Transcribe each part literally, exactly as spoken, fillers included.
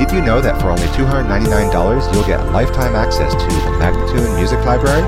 Did you know that for only two hundred ninety-nine dollars you'll get lifetime access to the Magnatune Music Library?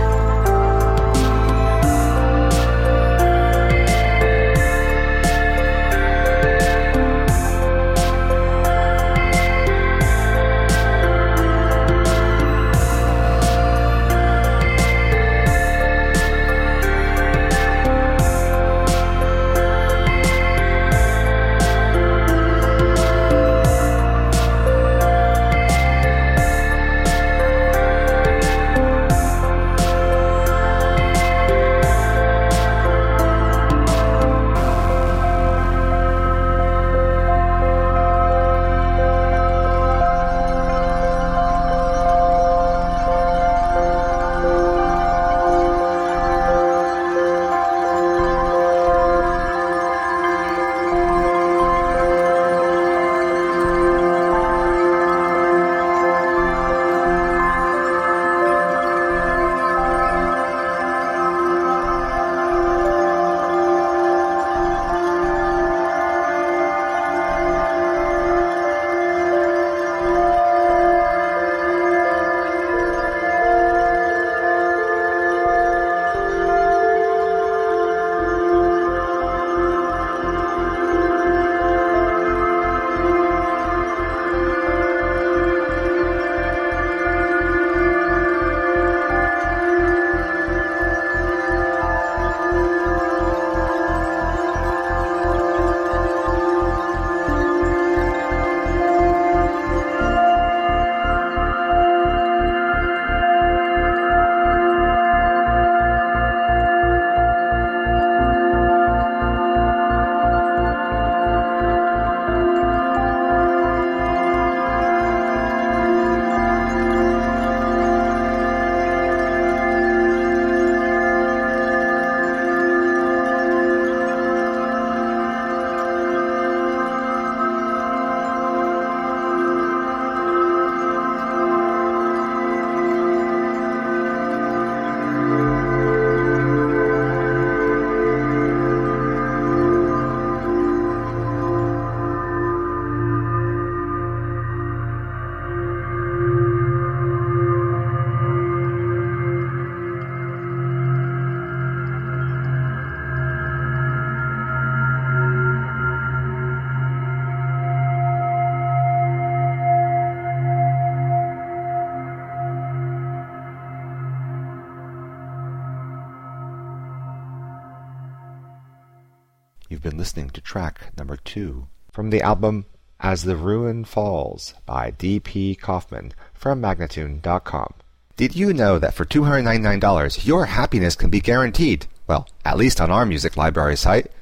You've been listening to track number two from the album As the Ruin Falls by D P Kaufman from Magnatune dot com. Did you know that for two hundred ninety-nine dollars your happiness can be guaranteed? Well, at least on our music library site.